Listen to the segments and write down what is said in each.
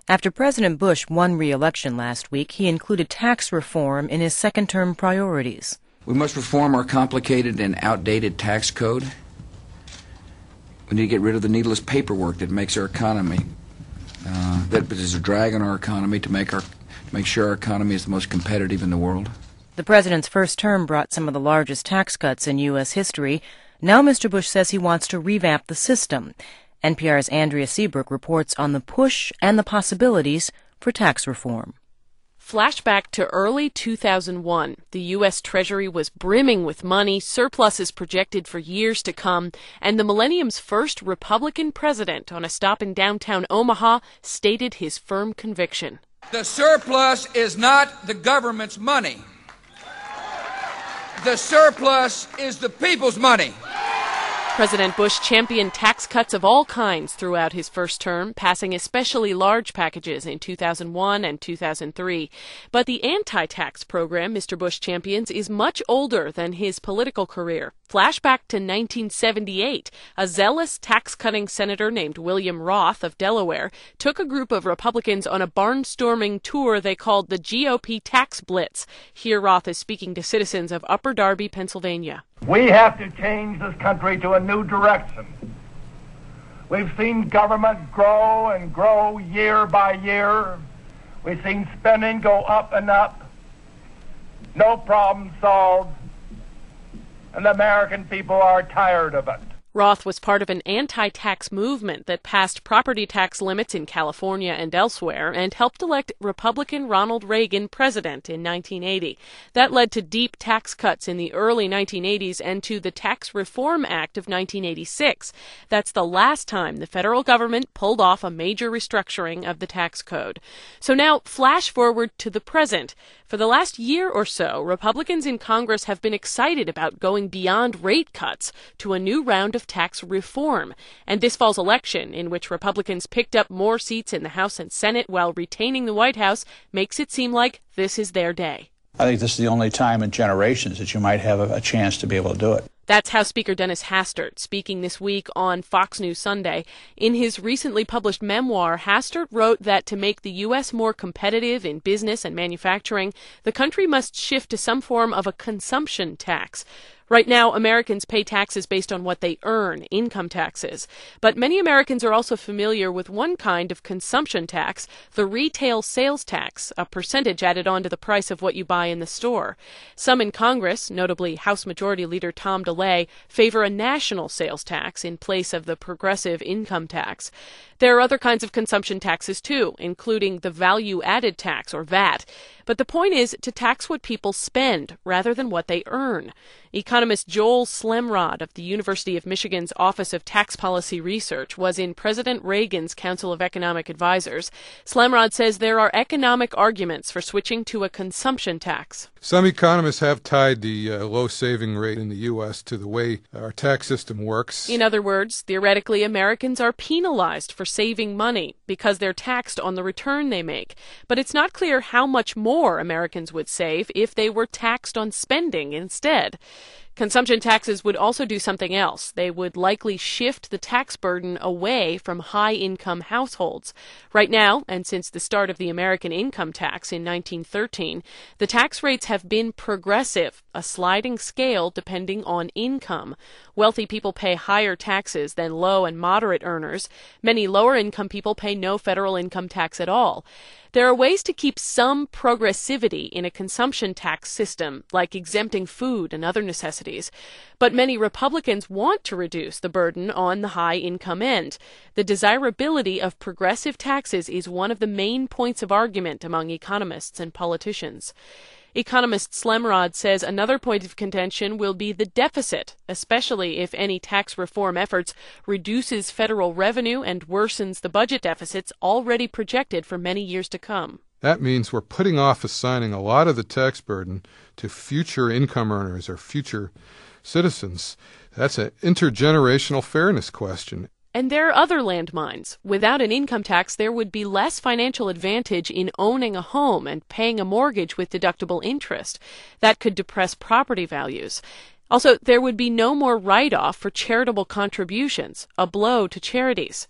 After President Bush won re-election last week, he included tax reform in his second-term priorities. We must reform our complicated and outdated tax code. We need to get rid of the needless paperwork that makes our economy, that is a drag on our economy, to make sure our economy is the most competitive in the world. The president's first term brought some of the largest tax cuts in U.S. history. Now Mr. Bush says he wants to revamp the system. NPR's Andrea Seabrook reports on the push and the possibilities for tax reform. Flashback to early 2001. The U.S. Treasury was brimming with money, surpluses projected for years to come, and the millennium's first Republican president on a stop in downtown Omaha stated his firm conviction. The surplus is not the government's money. The surplus is the people's money. President Bush championed tax cuts of all kinds throughout his first term, passing especially large packages in 2001 and 2003. But the anti-tax program Mr. Bush champions is much older than his political career. Flashback to 1978, a zealous tax-cutting senator named William Roth of Delaware took a group of Republicans on a barnstorming tour they called the GOP Tax Blitz. Here Roth is speaking to citizens of Upper Darby, Pennsylvania. We have to change this country to a new direction. We've seen government grow and grow year by year. We've seen spending go up and up. No problem solved. And the American people are tired of it. Roth was part of an anti-tax movement that passed property tax limits in California and elsewhere and helped elect Republican Ronald Reagan president in 1980. That led to deep tax cuts in the early 1980s and to the Tax Reform Act of 1986. That's the last time the federal government pulled off a major restructuring of the tax code. So now, flash forward to the present. For the last year or so, Republicans in Congress have been excited about going beyond rate cuts to a new round of tax reform. And this fall's election, in which Republicans picked up more seats in the House and Senate while retaining the White House, makes it seem like this is their day. I think this is the only time in generations that you might have a chance to be able to do it. That's House Speaker Dennis Hastert speaking this week on Fox News Sunday. In his recently published memoir, Hastert wrote that to make the U.S. more competitive in business and manufacturing, the country must shift to some form of a consumption tax. Right now, Americans pay taxes based on what they earn, income taxes. But many Americans are also familiar with one kind of consumption tax, the retail sales tax, a percentage added on to the price of what you buy in the store. Some in Congress, notably House Majority Leader Tom DeLay, favor a national sales tax in place of the progressive income tax. There are other kinds of consumption taxes, too, including the value-added tax, or VAT. But the point is to tax what people spend rather than what they earn. Economist Joel Slemrod of the University of Michigan's Office of Tax Policy Research was in President Reagan's Council of Economic Advisors. Slemrod says there are economic arguments for switching to a consumption tax. Some economists have tied the low saving rate in the U.S. to the way our tax system works. In other words, theoretically, Americans are penalized for saving money because they're taxed on the return they make. But it's not clear how much more Americans would save if they were taxed on spending instead. Consumption taxes would also do something else. They would likely shift the tax burden away from high-income households. Right now, and since the start of the American income tax in 1913, the tax rates have been progressive, a sliding scale depending on income. Wealthy people pay higher taxes than low and moderate earners. Many lower-income people pay no federal income tax at all. There are ways to keep some progressivity in a consumption tax system, like exempting food and other necessities. But many Republicans want to reduce the burden on the high-income end. The desirability of progressive taxes is one of the main points of argument among economists and politicians. Economist Slemrod says another point of contention will be the deficit, especially if any tax reform efforts reduces federal revenue and worsens the budget deficits already projected for many years to come. That means we're putting off assigning a lot of the tax burden to future income earners or future citizens. That's an intergenerational fairness question. And there are other landmines. Without an income tax, there would be less financial advantage in owning a home and paying a mortgage with deductible interest. That could depress property values. Also, there would be no more write-off for charitable contributions, a blow to charities.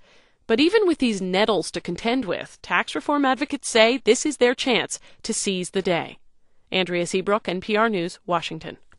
But even with these nettles to contend with, tax reform advocates say this is their chance to seize the day. Andrea Seabrook, NPR News, Washington.